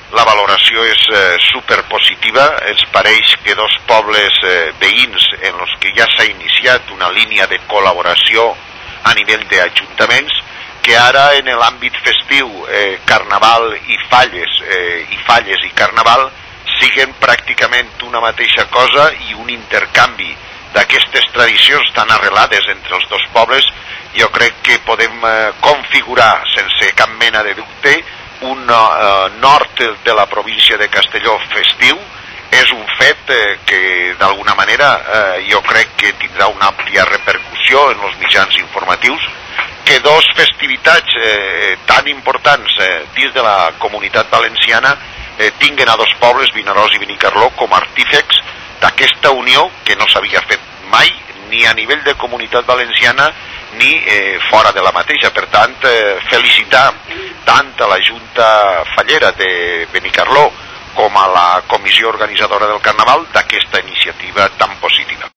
La valoració és superpositiva. Ens pareix que dos pobles veïns en els que ja s'ha iniciat una línia de col·laboració a nivell d'ajuntaments, que ara en l'àmbit festiu, Carnaval i Falles i Carnaval siguen pràcticament una mateixa cosa i un intercanvi d'aquestes tradicions tan arrelades entre els dos pobles. Jo crec que podem configurar sense cap mena de dubte un nord de la província de Castelló festiu. És un fet que d'alguna manera jo crec que tindrà una àmplia repercussió en els mitjans informatius, que dos festivitats tan importants dins de la comunitat valenciana tinguen a dos pobles, Vinaròs i Benicarló, com a artífecs d'aquesta unió que no s'havia fet mai, ni a nivell de comunitat valenciana ni fora de la mateixa. Per tant, felicitar tant a la Junta Fallera de Benicarló com a la comissió organitzadora del Carnaval d'aquesta iniciativa tan positiva.